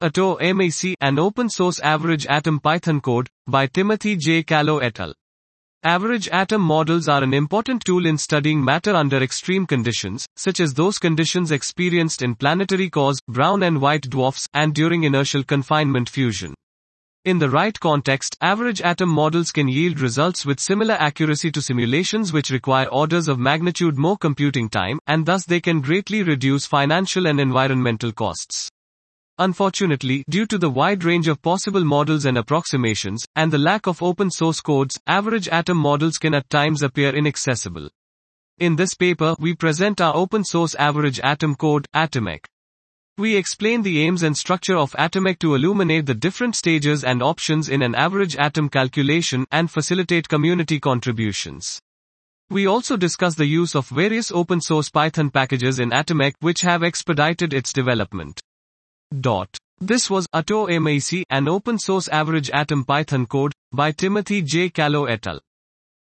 ATOMAC, an open-source average atom Python code, by Timothy J. Callow et al. Average atom models are an important tool in studying matter under extreme conditions, such as those conditions experienced in planetary cores, brown and white dwarfs, and during inertial confinement fusion. In the right context, average atom models can yield results with similar accuracy to simulations which require orders of magnitude more computing time, and thus they can greatly reduce financial and environmental costs. Unfortunately, due to the wide range of possible models and approximations, and the lack of open source codes, average atom models can at times appear inaccessible. In this paper, we present our open source average atom code, ATOMAC. We explain the aims and structure of ATOMAC to illuminate the different stages and options in an average atom calculation, and facilitate community contributions. We also discuss the use of various open source Python packages in ATOMAC, which have expedited its development. This was ATOMAC, an open source average atom Python code, by Timothy J. Callow et al.